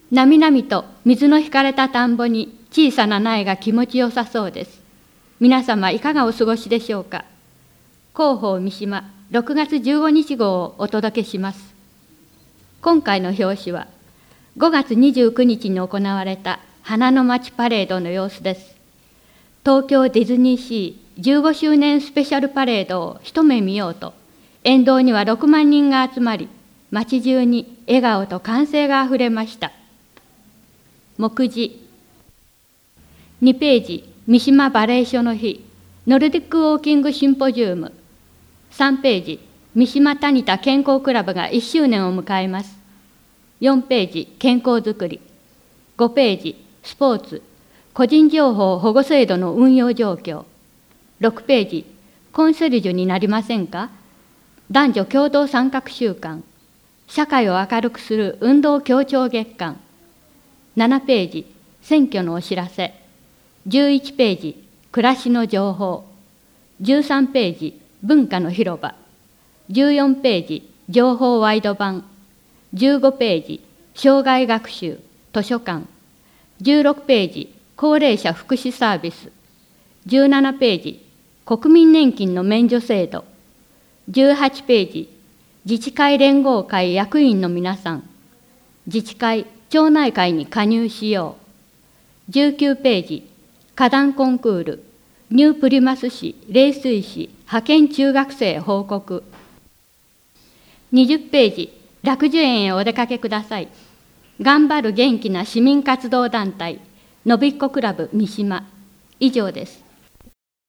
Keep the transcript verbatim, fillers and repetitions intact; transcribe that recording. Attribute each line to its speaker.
Speaker 1: なみなみと水の引かれた田んぼに小さな苗が気持ちよさそうです。皆様いかがお過ごしでしょうか。広報三島ろくがつじゅうごにち号をお届けします。今回の表紙はごがつにじゅうくにちに行われた花の街パレードの様子です。東京ディズニーシーじゅうごしゅうねんスペシャルパレードを一目見ようと、沿道にはろくまんにんが集まり、街中に笑顔と歓声があふれました。目次にページ、三島バレエ書の日、ノルディックウォーキングシンポジウム。さんページ、三島タニタ健康クラブがいっしゅうねんを迎えます。よんページ、健康づくり。ごページ、スポーツ、個人情報保護制度の運用状況。ろくページ、コンシェルジュになりませんか？男女共同参画週間。社会を明るくする運動協調月間。ななページ、選挙のお知らせ。じゅういちページ、暮らしの情報。じゅうさんページ、文化の広場。じゅうよんページ、情報ワイド版。じゅうごページ、障害学習、図書館。じゅうろくページ、高齢者福祉サービス。じゅうななページ、国民年金の免除制度。じゅうはちページ、自治会連合会役員の皆さん。自治会、町内会に加入しよう。じゅうきゅうページ、花壇コンクール、ニュープリマス市、冷水市、派遣中学生報告。にじゅうページ、楽寿園へお出かけください。頑張る元気な市民活動団体、のびっこクラブ三島。以上です。